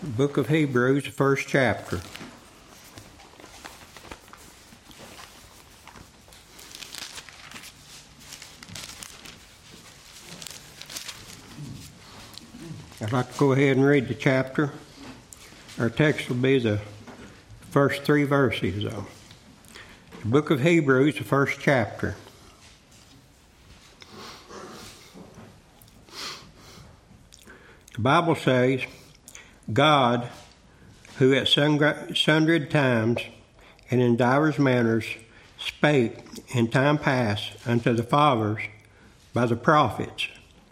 Book of Hebrews, the first chapter. I'd like to go ahead and read the chapter. Our text will be the first 3 verses, though. The book of Hebrews, the first chapter. The Bible says, God, who at sundry times and in divers manners spake in time past unto the fathers by the prophets,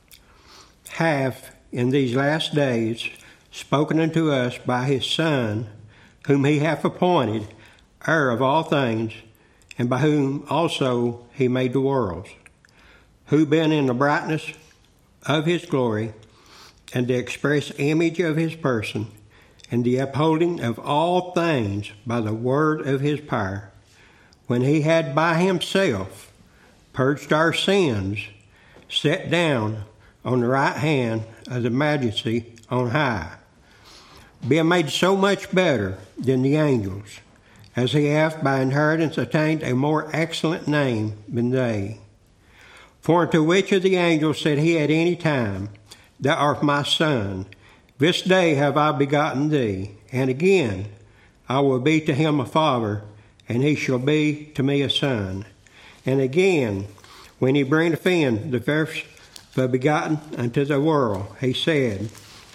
hath in these last days spoken unto us by his Son, whom he hath appointed heir of all things, and by whom also he made the worlds, who being in the brightness of his glory, and the express image of his person, and the upholding of all things by the word of his power, when he had by himself purged our sins, sat down on the right hand of the majesty on high, being made so much better than the angels, as he hath by inheritance attained a more excellent name than they. For unto which of the angels said he at any time, Thou art my Son, this day have I begotten thee. And again, I will be to him a father, and he shall be to me a son. And again, when he bringeth in the first begotten unto the world, he said,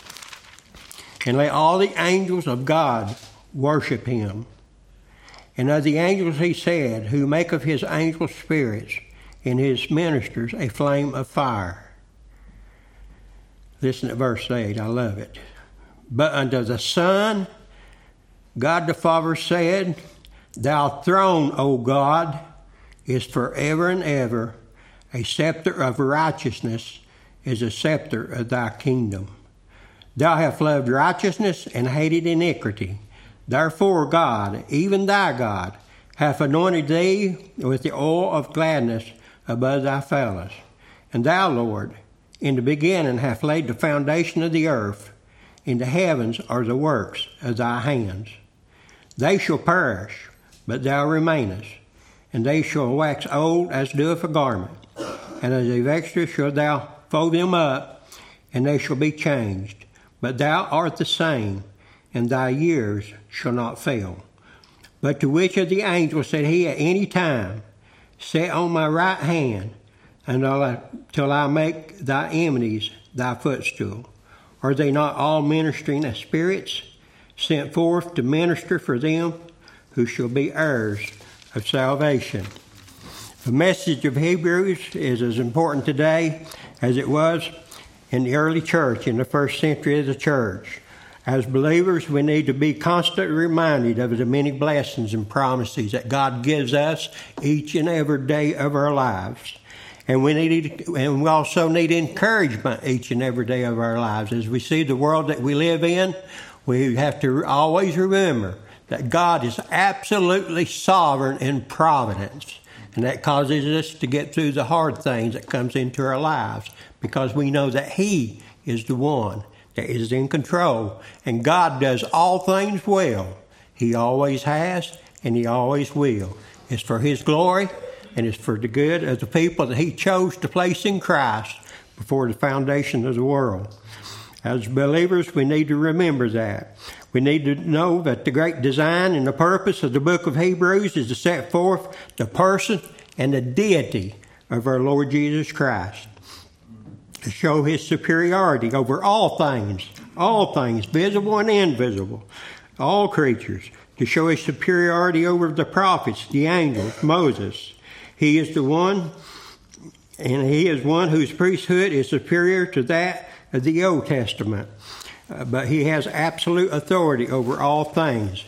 And let all the angels of God worship him. And of the angels he said, Who maketh his angels spirits, and his ministers a flame of fire. Listen to verse 8, I love it. But unto the Son, God the Father said, Thy throne, O God, is forever and ever. A scepter of righteousness is a scepter of thy kingdom. Thou hast loved righteousness and hated iniquity. Therefore God, even thy God, hath anointed thee with the oil of gladness above thy fellows. And thou, Lord, in the beginning hath laid the foundation of the earth, and the heavens are the works of thy hands. They shall perish, but thou remainest, and they shall wax old as doeth a garment. And as a vesture shalt thou fold them up, and they shall be changed. But thou art the same, and thy years shall not fail. But to which of the angels said he at any time, Sit on my right hand, until I make thy enemies thy footstool? Are they not all ministering as spirits, sent forth to minister for them who shall be heirs of salvation? The message of Hebrews is as important today as it was in the early church, in the first century of the church. As believers, we need to be constantly reminded of the many blessings and promises that God gives us each and every day of our lives. And we also need encouragement each and every day of our lives. As we see the world that we live in, we have to always remember that God is absolutely sovereign in providence. And that causes us to get through the hard things that comes into our lives, because we know that he is the one that is in control. And God does all things well. He always has, and he always will. It's for his glory, and it's for the good of the people that he chose to place in Christ before the foundation of the world. As believers, we need to remember that. We need to know that the great design and the purpose of the book of Hebrews is to set forth the person and the deity of our Lord Jesus Christ, to show his superiority over all things, visible and invisible, all creatures, to show his superiority over the prophets, the angels, Moses. He is the one, and he is one whose priesthood is superior to that of the Old Testament. But he has absolute authority over all things.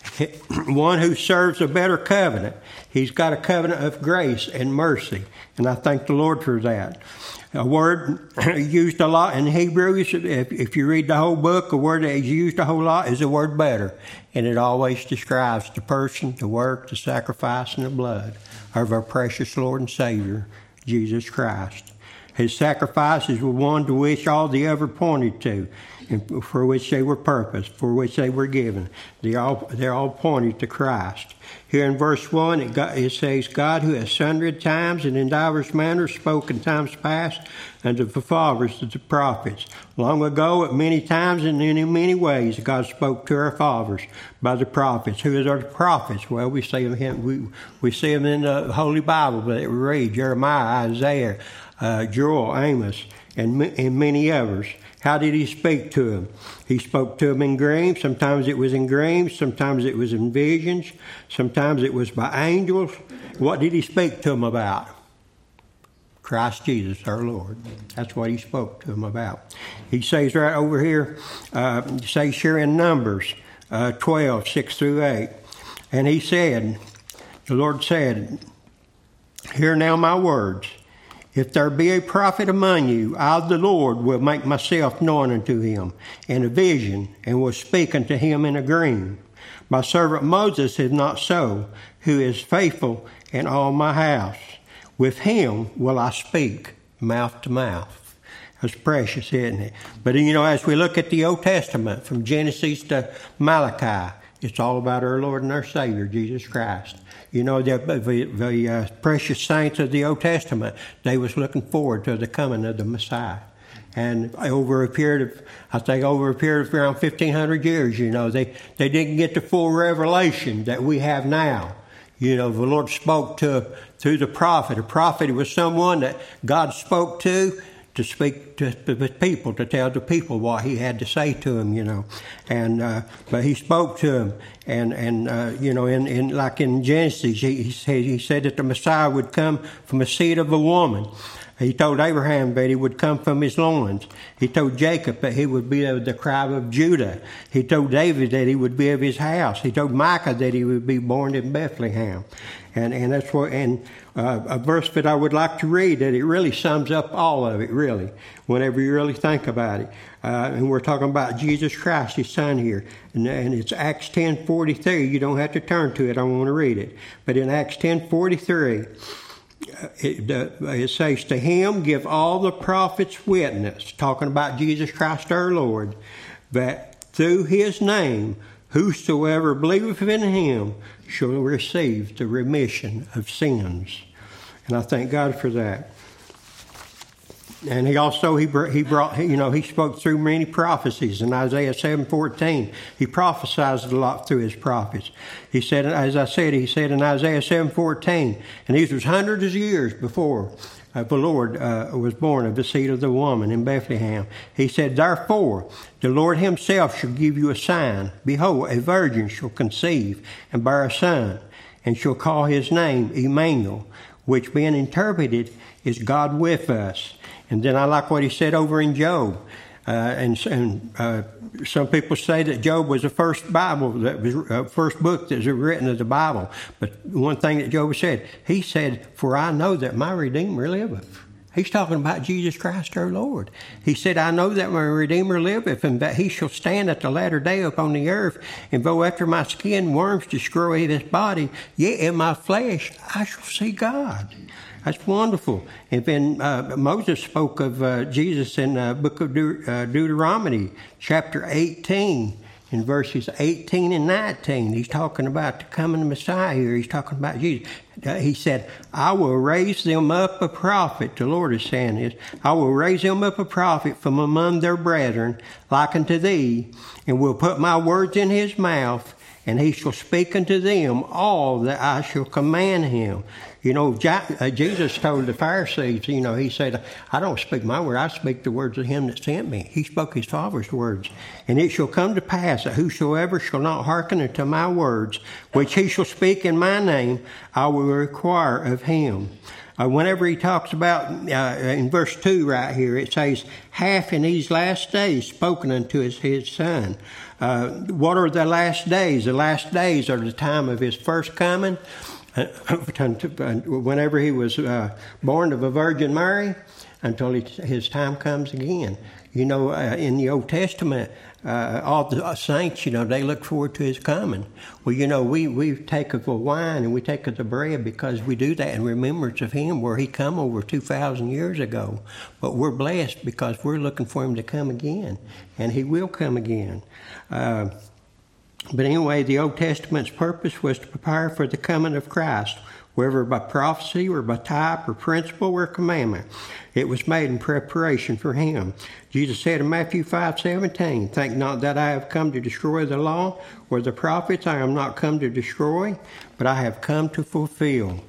One who serves a better covenant. He's got a covenant of grace and mercy, and I thank the Lord for that. A word used a lot in Hebrews, if you read the whole book, a word that is used a whole lot is the word better. And it always describes the person, the work, the sacrifice, and the blood of our precious Lord and Savior, Jesus Christ. His sacrifices were one to which all the other pointed to, and for which they were purposed, for which they were given. They're all pointed to Christ. Here in verse 1, it says, God, who has sundry times and in divers manners spoke in times past unto the fathers of the prophets. Long ago, at many times and in many ways, God spoke to our fathers by the prophets. Who are the prophets? Well, we see them in the Holy Bible that we read, Jeremiah, Isaiah, Joel, Amos, and many others. How did he speak to them? He spoke to them in dreams. Sometimes it was in dreams. Sometimes it was in visions. Sometimes it was by angels. What did he speak to them about? Christ Jesus, our Lord. That's what he spoke to them about. He says right over here, says here in Numbers 12, 6 through 8. And he said, the Lord said, hear now my words. If there be a prophet among you, I, the Lord, will make myself known unto him in a vision, and will speak unto him in a dream. My servant Moses is not so, who is faithful in all my house. With him will I speak mouth to mouth. That's precious, isn't it? But, as we look at the Old Testament, from Genesis to Malachi, it's all about our Lord and our Savior, Jesus Christ. The precious saints of the Old Testament, they was looking forward to the coming of the Messiah. And over a period of around 1,500 years, they didn't get the full revelation that we have now. The Lord spoke through the prophet. A prophet was someone that God spoke to speak to the people, to tell the people what he had to say to them, but he spoke to them, and like in Genesis, he said that the Messiah would come from a seed of a woman. He told Abraham that he would come from his loins. He told Jacob that he would be of the tribe of Judah. He told David that he would be of his house. He told Micah that he would be born in Bethlehem. And that's what, a verse that I would like to read, that it really sums up all of it, really, whenever you really think about it. And we're talking about Jesus Christ, his son here. And it's Acts 10:43. You don't have to turn to it. I want to read it. But in Acts 10:43, it says, to him give all the prophets witness, talking about Jesus Christ our Lord, that through his name whosoever believeth in him shall receive the remission of sins. And I thank God for that. And he spoke through many prophecies. In Isaiah 7:14, he prophesied a lot through his prophets. He said, in Isaiah 7:14, and these was hundreds of years before the Lord was born of the seed of the woman in Bethlehem. He said, therefore, the Lord himself shall give you a sign. Behold, a virgin shall conceive and bear a son, and shall call his name Emmanuel, which being interpreted is God with us. And then I like what he said over in Job. Some people say that Job was the first first book that was written of the Bible. But one thing that Job said, he said, for I know that my Redeemer liveth. He's talking about Jesus Christ our Lord. He said, I know that my Redeemer liveth, and that he shall stand at the latter day upon the earth, and though after my skin worms destroy this body, yet in my flesh I shall see God. That's wonderful. And then Moses spoke of Jesus in the book of Deuteronomy, chapter 18, in verses 18 and 19. He's talking about the coming Messiah here. He's talking about Jesus. He said, I will raise them up a prophet. The Lord is saying this. I will raise them up a prophet from among their brethren, like unto thee, and will put my words in his mouth, and he shall speak unto them all that I shall command him. Jesus told the Pharisees, he said, I don't speak my word, I speak the words of him that sent me. He spoke his Father's words. And it shall come to pass that whosoever shall not hearken unto my words, which he shall speak in my name, I will require of him. Whenever he talks about, in verse 2 right here, it says, hath in these last days spoken unto his son. What are the last days? The last days are the time of his first coming, whenever he was born of a Virgin Mary, until his time comes again. In the Old Testament, all the saints, they look forward to his coming. Well, we take of the wine and we take of the bread because we do that in remembrance of him where he come over 2,000 years ago. But we're blessed because we're looking for him to come again, and he will come again. But anyway, the Old Testament's purpose was to prepare for the coming of Christ, whether by prophecy or by type or principle or commandment. It was made in preparation for him. Jesus said in Matthew 5:17, "Think not that I have come to destroy the law or the prophets. I am not come to destroy, but I have come to fulfill."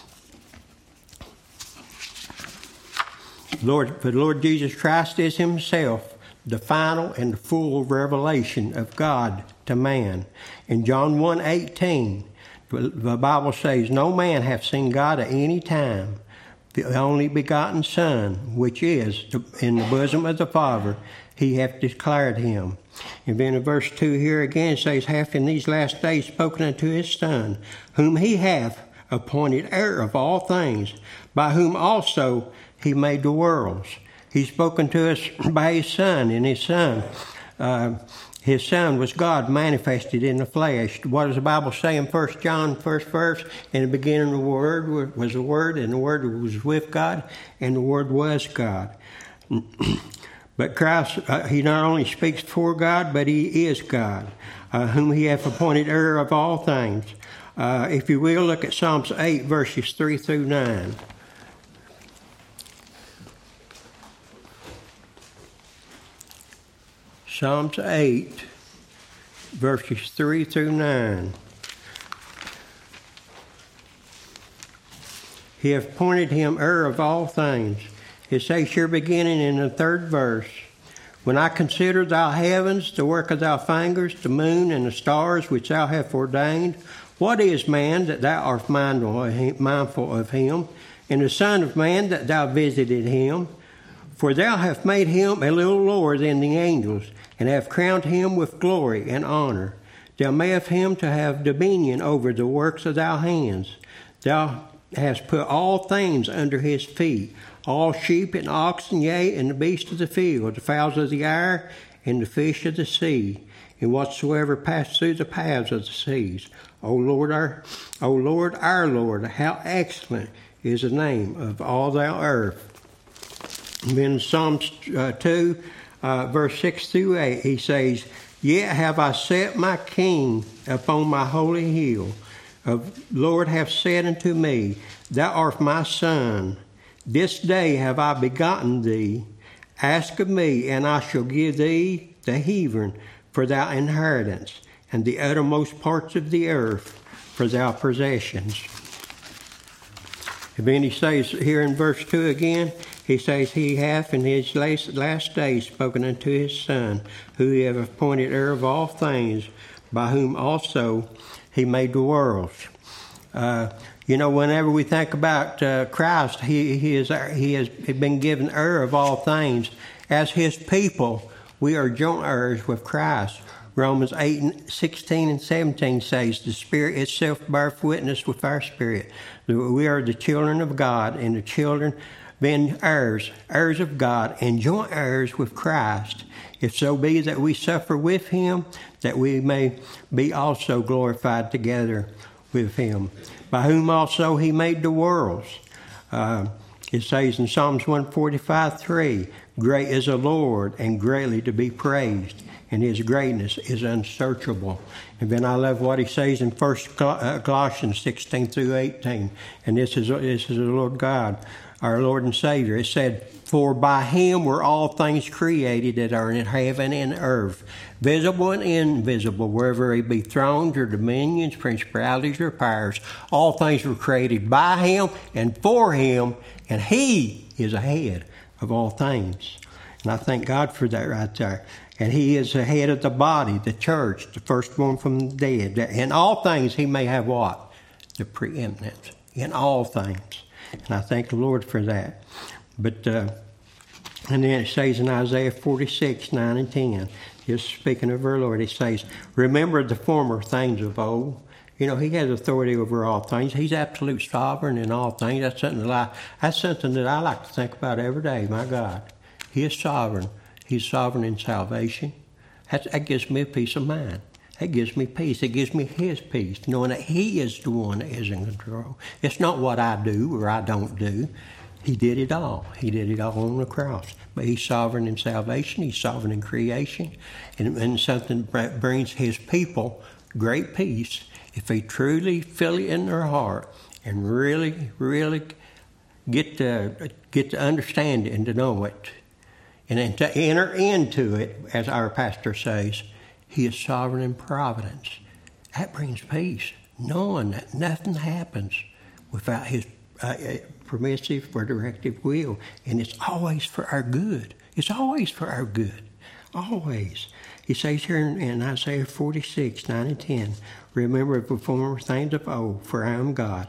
The Lord Jesus Christ is himself the final and the full revelation of God to man. In John 1:18, the Bible says, "No man hath seen God at any time. The only begotten Son, which is in the bosom of the Father, he hath declared him." And then in verse 2 here again it says, "Hath in these last days spoken unto his Son, whom he hath appointed heir of all things, by whom also he made the worlds." He's spoken to us by his Son, and his Son was God manifested in the flesh. What does the Bible say in 1 John, first verse? "In the beginning the Word was the Word, and the Word was with God, and the Word was God." But Christ, he not only speaks for God, but he is God, whom he hath appointed heir of all things. If you will, look at Psalms 8, verses 3 through 9. Psalms 8, verses 3 through 9. "He hath appointed him heir of all things." It says here beginning in the 3rd verse, "When I consider thy heavens, the work of thy fingers, the moon and the stars which thou hast ordained, what is man that thou art mindful of him, and the son of man that thou visited him? For thou hast made him a little lower than the angels, and have crowned him with glory and honor. Thou madest him to have dominion over the works of thy hands. Thou hast put all things under his feet, all sheep and oxen, yea, and the beasts of the field, the fowls of the air, and the fish of the sea, and whatsoever pass through the paths of the seas. O Lord, our Lord, how excellent is the name of all thou earth." And then Psalms 2, verse 6 through 8, he says, "Yet have I set my king upon my holy hill. The Lord hath said unto me, Thou art my son. This day have I begotten thee. Ask of me, and I shall give thee the heathen for thy inheritance, and the uttermost parts of the earth for thy possessions." And then he says here in verse 2 again, he says, "He hath in his last days spoken unto his Son, who he hath appointed heir of all things, by whom also he made the worlds." Whenever we think about Christ, he has been given heir of all things. As his people, we are joint heirs with Christ. Romans 8, 16 and 17 says, "The Spirit itself beareth witness with our spirit. We are the children of God, and the children then heirs of God, and joint heirs with Christ, if so be that we suffer with him, that we may be also glorified together with him, by whom also he made the worlds." It says in Psalms 145:3, "Great is the Lord, and greatly to be praised, and his greatness is unsearchable." And then I love what he says in 1 Colossians 16 through 18. And this is the Lord God, our Lord and Savior. It said, "For by him were all things created that are in heaven and earth, visible and invisible, wherever it be thrones or dominions, principalities or powers. All things were created by him and for him, and he is the head of all things." And I thank God for that right there. And he is the head of the body, the church, the firstborn from the dead. In all things he may have what? The preeminence. In all things. And I thank the Lord for that. But, and then it says in Isaiah 46, 9 and 10, just speaking of our Lord, it says, "Remember the former things of old." He has authority over all things. He's absolute sovereign in all things. That's something that I like to think about every day. My God, he is sovereign. He's sovereign in salvation. That gives me a peace of mind. That gives me peace. It gives me His peace, knowing that He is the one that is in control. It's not what I do or I don't do. He did it all. He did it all on the cross. But He's sovereign in salvation. He's sovereign in creation. And something that brings His people great peace if they truly feel it in their heart and really, really get to understand it and to know it. And then to enter into it, as our pastor says, He is sovereign in providence. That brings peace, knowing that nothing happens without His permissive or directive will. And it's always for our good. It's always for our good. Always. He says here in Isaiah 46, 9 and 10, remember the former things of old, for I am God,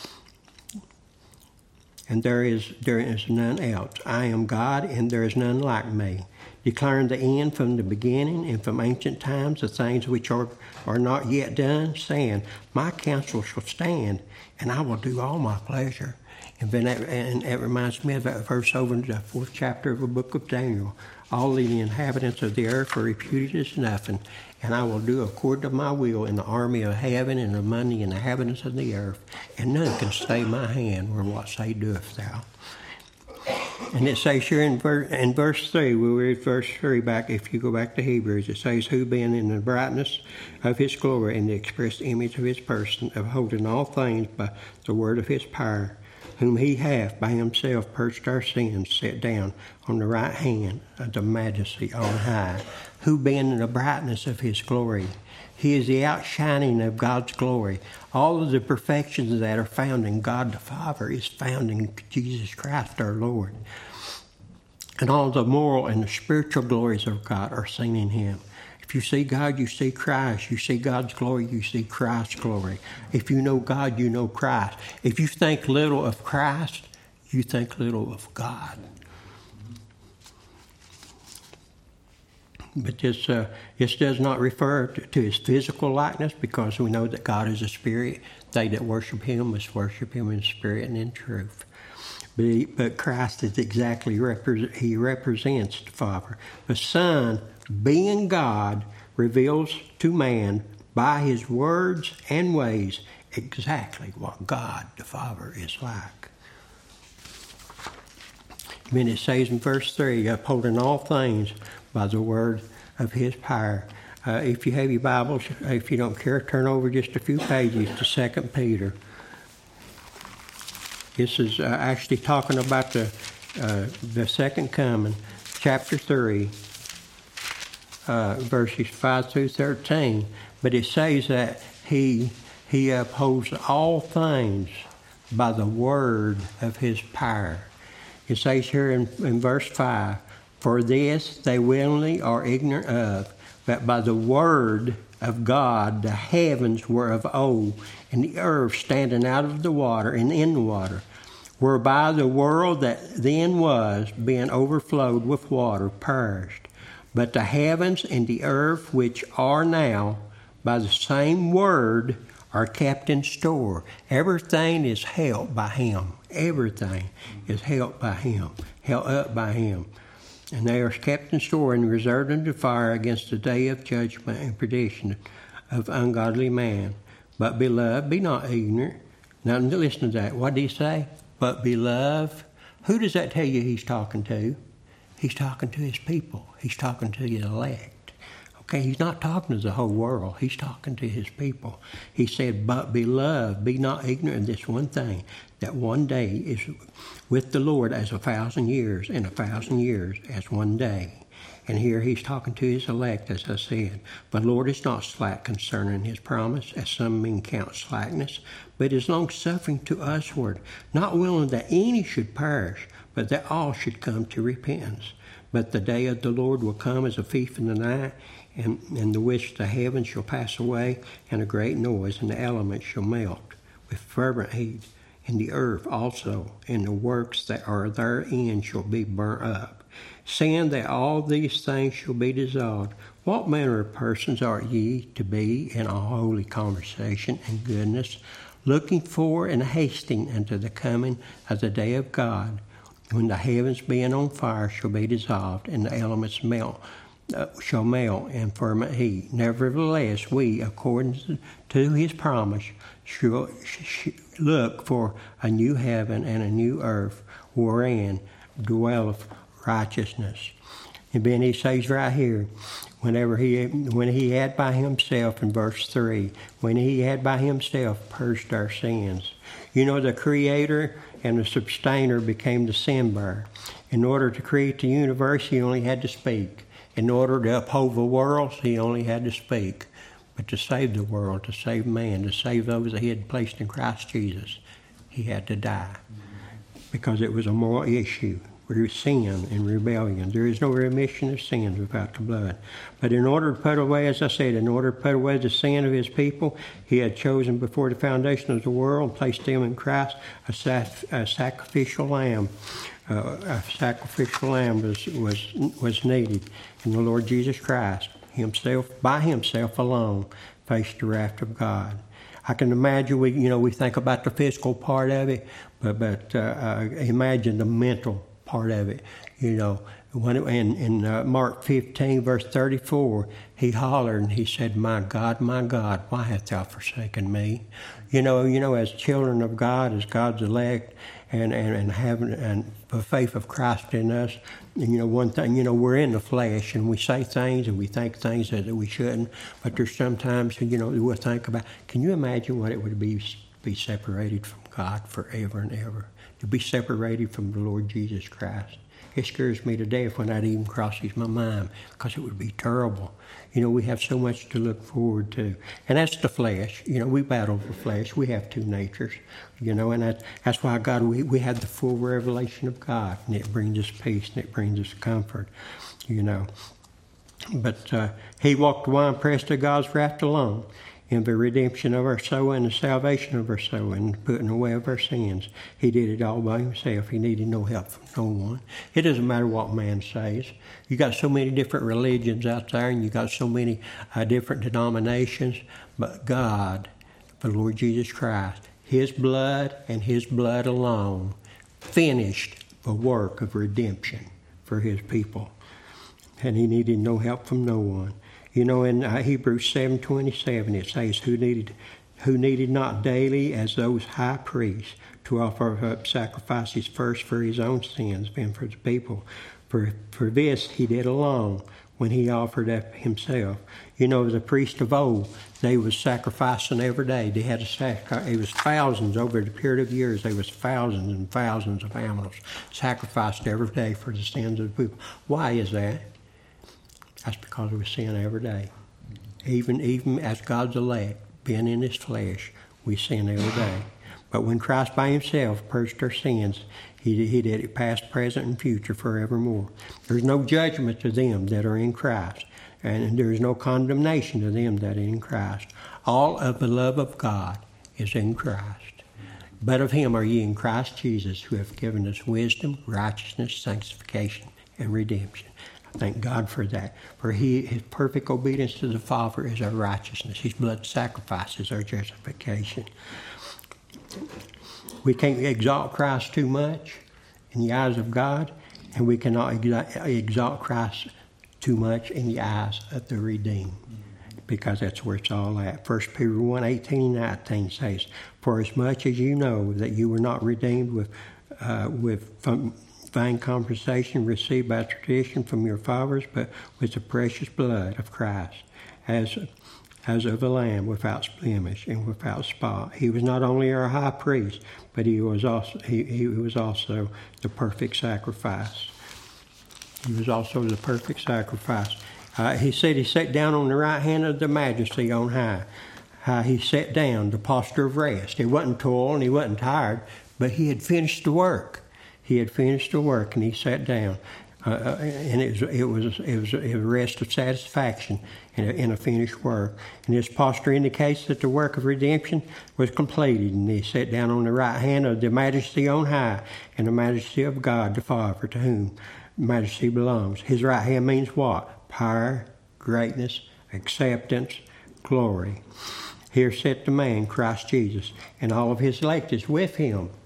and there is none else. I am God, and there is none like me, declaring the end from the beginning and from ancient times, the things which are not yet done, saying, my counsel shall stand, and I will do all my pleasure. And it reminds me of that verse over in the 4th chapter of the book of Daniel. All the inhabitants of the earth are reputed as nothing, and I will do according to my will in the army of heaven and among the inhabitants of the earth, and none can stay my hand or what say doeth thou. And it says here in verse 3, we'll read verse 3 back, if you go back to Hebrews, it says, who being in the brightness of His glory and the express image of His person, upholding all things by the word of His power, whom He hath by Himself purged our sins, set down on the right hand of the majesty on high, who being in the brightness of His glory. He is the outshining of God's glory. All of the perfections that are found in God the Father is found in Jesus Christ our Lord. And all the moral and the spiritual glories of God are seen in Him. If you see God, you see Christ. You see God's glory, you see Christ's glory. If you know God, you know Christ. If you think little of Christ, you think little of God. But this does not refer to His physical likeness, because we know that God is a spirit. They that worship Him must worship Him in spirit and in truth. But Christ is exactly, He represents the Father. The Son, being God, reveals to man by His words and ways exactly what God the Father is like. Then it says in verse 3, upholding all things by the word of His power. If you have your Bibles, if you don't care, turn over just a few pages to 2 Peter. This is actually talking about the second coming, chapter 3, verses 5 through 13. But it says that He upholds all things by the word of His power. It says here in verse 5, for this they willingly are ignorant of, that by the word of God the heavens were of old, and the earth standing out of the water and in the water, whereby the world that then was, being overflowed with water, perished. But the heavens and the earth which are now, by the same word, are kept in store. Everything is held by Him. Everything is held by Him, held up by Him. And they are kept in store and reserved unto fire against the day of judgment and perdition of ungodly man. But beloved, be not ignorant. Now listen to that. What did He say? But beloved. Who does that tell you He's talking to? He's talking to His people. He's talking to the elect. Okay, He's not talking to the whole world. He's talking to His people. He said, but beloved, be not ignorant of this one thing, that one day is with the Lord as 1,000 years, and 1,000 years as one day. And here He's talking to His elect, as I said. But the Lord is not slack concerning His promise, as some men count slackness, but is long-suffering to usward, not willing that any should perish, but that all should come to repentance. But the day of the Lord will come as a thief in the night, and the which the heavens shall pass away, and a great noise, and the elements shall melt with fervent heat, and the earth also, and the works that are therein shall be burnt up. Seeing that all these things shall be dissolved, what manner of persons are ye to be in all holy conversation and goodness, looking for and hasting unto the coming of the day of God, when the heavens being on fire shall be dissolved, and the elements shall melt in fervent heat. Nevertheless, we, according to his promise, shall look for a new heaven and a new earth, wherein dwelleth righteousness. And then he says right here, when he had by himself, in verse 3, when he had by himself purged our sins. You know, the creator and the sustainer became the sin bearer. In order to create the universe, he only had to speak. In order to uphold the worlds, he only had to speak. But to save the world, to save man, to save those that he had placed in Christ Jesus, he had to die. Because it was a moral issue. Sin and rebellion. There is no remission of sins without the blood. But in order to put away, as I said, in order to put away the sin of his people, he had chosen before the foundation of the world, placed them in Christ, a sacrificial lamb. A sacrificial lamb was needed. And the Lord Jesus Christ, himself, by himself alone, faced the wrath of God. I can imagine we think about the physical part of it, but imagine the mental part of it. When in Mark 15, verse 34, he hollered and he said, my God, why hast thou forsaken me? As children of God, as God's elect, and having the faith of Christ in us, one thing, we're in the flesh and we say things and we think things that we shouldn't, but there's sometimes, we'll think about, can you imagine what it would be separated from God forever and ever? To be separated from the Lord Jesus Christ. It scares me to death when that even crosses my mind, because it would be terrible. We have so much to look forward to. And that's the flesh. We battle the flesh. We have two natures. And that's why God, we have the full revelation of God, and it brings us peace and it brings us comfort. But he walked the winepress to God's wrath alone, in the redemption of our soul and the salvation of our soul and putting away of our sins. He did it all by himself. He needed no help from no one. It doesn't matter what man says. You got so many different religions out there, and you got so many different denominations, but God, the Lord Jesus Christ, his blood and his blood alone finished the work of redemption for his people. And he needed no help from no one. In Hebrews 7:27, it says, who needed not daily as those high priests to offer up sacrifices first for his own sins, then for the people. For this he did alone when he offered up himself. The priests of old, they was sacrificing every day. They had to sacrifice. It was thousands over the period of years. There was thousands and thousands of animals sacrificed every day for the sins of the people. Why is that? That's because we sin every day. Even as God's elect, being in his flesh, we sin every day. But when Christ by himself purged our sins, he did it past, present, and future forevermore. There's no judgment to them that are in Christ, and there is no condemnation to them that are in Christ. All of the love of God is in Christ. But of him are ye in Christ Jesus, who hath given us wisdom, righteousness, sanctification, and redemption. Thank God for that. For his perfect obedience to the Father is our righteousness. His blood sacrifice is our justification. We can't exalt Christ too much in the eyes of God, and we cannot exalt Christ too much in the eyes of the redeemed, because that's where it's all at. 1 Peter 1:18-19 says, for as much as you know that you were not redeemed with vain compensation received by tradition from your fathers, but with the precious blood of Christ, as of a lamb without blemish and without spot. He was not only our high priest, but he was also the perfect sacrifice. He was also the perfect sacrifice. He said he sat down on the right hand of the majesty on high. He sat down, the posture of rest. He wasn't toiled and he wasn't tired, but he had finished the work. He had finished the work, and he sat down, and it was a rest of satisfaction in a finished work. And his posture indicates that the work of redemption was completed, and he sat down on the right hand of the majesty on high, and the majesty of God the Father, to whom majesty belongs. His right hand means what? Power, greatness, acceptance, glory. Here sat the man, Christ Jesus, and all of his elect is with him.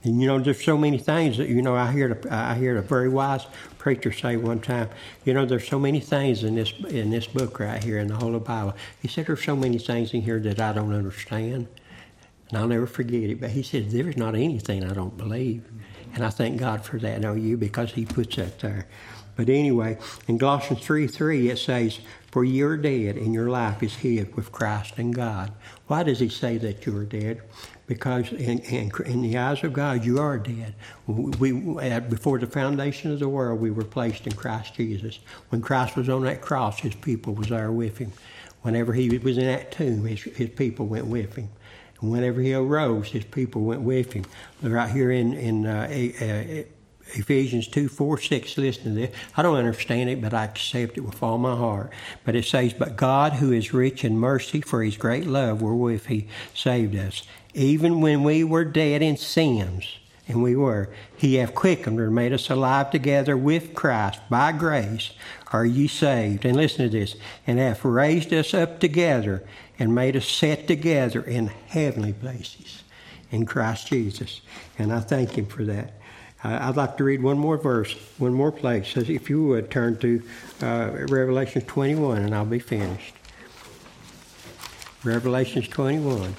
And you know, there's so many things that, you know, I heard a very wise preacher say one time, you know, there's so many things in this book right here in the whole of the Bible. He said there's so many things in here that I don't understand, and I'll never forget it. But he said there's not anything I don't believe, and I thank God for that, don't you? Because he puts that there. But anyway, in Colossians 3:3 it says, "For you are dead, and your life is hid with Christ in God." Why does he say that you are dead? Because in the eyes of God, you are dead. Before the foundation of the world, we were placed in Christ Jesus. When Christ was on that cross, his people was there with him. Whenever he was in that tomb, his people went with him. And whenever he arose, his people went with him. Right here in Ephesians 2:4-6, listen to this. I don't understand it, but I accept it with all my heart. But it says, "But God, who is rich in mercy, for his great love wherewith he saved us, even when we were dead in sins," and we were, "he hath quickened or made us alive together with Christ. By grace are ye saved." And listen to this. "And hath raised us up together and made us sit together in heavenly places in Christ Jesus." And I thank him for that. I'd like to read one more verse, one more place. It says, if you would turn to Revelation 21, and I'll be finished. Revelation 21.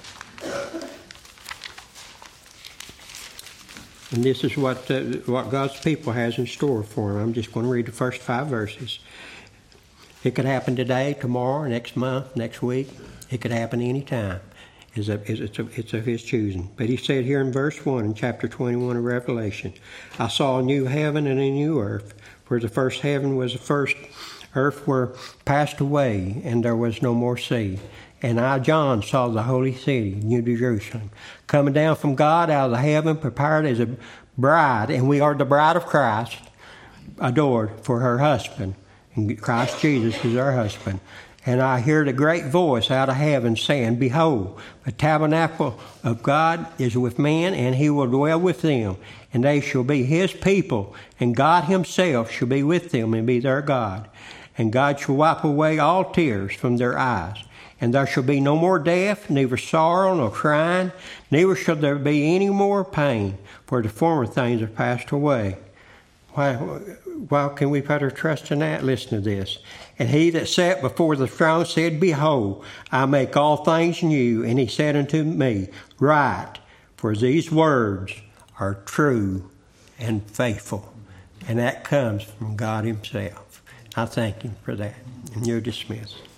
And this is what God's people has in store for them. I'm just going to read the first 5 verses. It could happen today, tomorrow, next month, next week. It could happen any time. It's of his choosing. But he said here in verse 1 in chapter 21 of Revelation, "I saw a new heaven and a new earth, for the first heaven was the first earth were passed away, and there was no more sea. And I, John, saw the holy city, New Jerusalem, coming down from God out of the heaven, prepared as a bride, and we are the bride of Christ, adored for her husband. And Christ Jesus is our husband. And I heard a great voice out of heaven saying, Behold, the tabernacle of God is with men, and he will dwell with them. And they shall be his people, and God himself shall be with them and be their God. And God shall wipe away all tears from their eyes. And there shall be no more death, neither sorrow nor crying, neither shall there be any more pain, for the former things are passed away." Why can we put our trust in that? Listen to this. "And he that sat before the throne said, Behold, I make all things new. And he said unto me, Write, for these words are true and faithful." And that comes from God himself. I thank him for that. And you're dismissed.